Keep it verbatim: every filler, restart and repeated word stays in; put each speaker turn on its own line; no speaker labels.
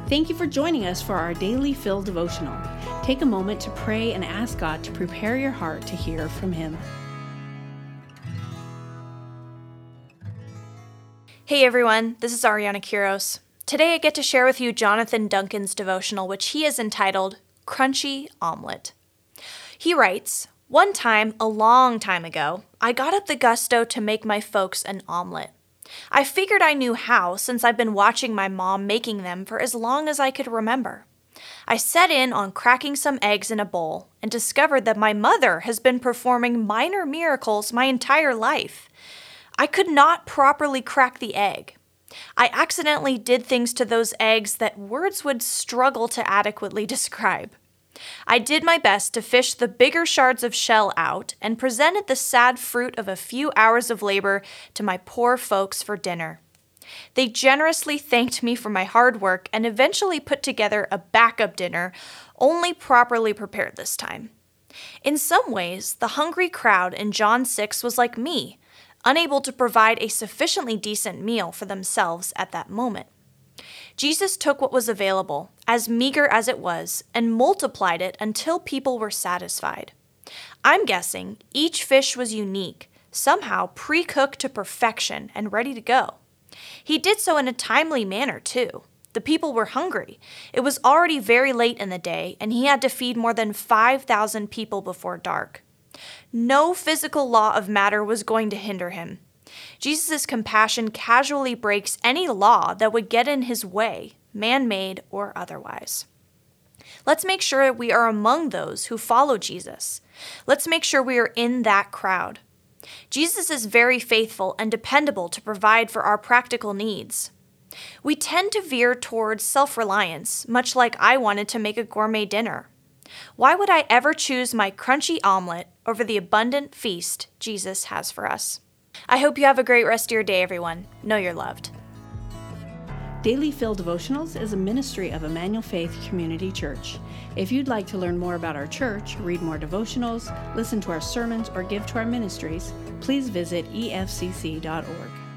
Thank you for joining us for our Daily Fill devotional. Take a moment to pray and ask God to prepare your heart to hear from Him.
Hey everyone, this is Ariana Quiros. Today I get to share with you Jonathan Duncan's devotional, which he has entitled Crunchy Omelet. He writes, "One time, a long time ago, I got up the gusto to make my folks an omelet. I figured I knew how since I've been watching my mom making them for as long as I could remember. I set in on cracking some eggs in a bowl and discovered that my mother has been performing minor miracles my entire life. I could not properly crack the egg. I accidentally did things to those eggs that words would struggle to adequately describe. I did my best to fish the bigger shards of shell out and presented the sad fruit of a few hours of labor to my poor folks for dinner. They generously thanked me for my hard work and eventually put together a backup dinner, only properly prepared this time. In some ways, the hungry crowd in John six was like me, unable to provide a sufficiently decent meal for themselves at that moment. Jesus took what was available, as meager as it was, and multiplied it until people were satisfied. I'm guessing each fish was unique, somehow pre-cooked to perfection and ready to go. He did so in a timely manner, too. The people were hungry. It was already very late in the day, and he had to feed more than five thousand people before dark. No physical law of matter was going to hinder him. Jesus' compassion casually breaks any law that would get in his way, man-made or otherwise. Let's make sure we are among those who follow Jesus. Let's make sure we are in that crowd. Jesus is very faithful and dependable to provide for our practical needs. We tend to veer towards self-reliance, much like I wanted to make a gourmet dinner. Why would I ever choose my crunchy omelet over the abundant feast Jesus has for us? I hope you have a great rest of your day, everyone. Know you're loved.
Daily Fill Devotionals is a ministry of Emmanuel Faith Community Church. If you'd like to learn more about our church, read more devotionals, listen to our sermons, or give to our ministries, please visit e f c c dot org.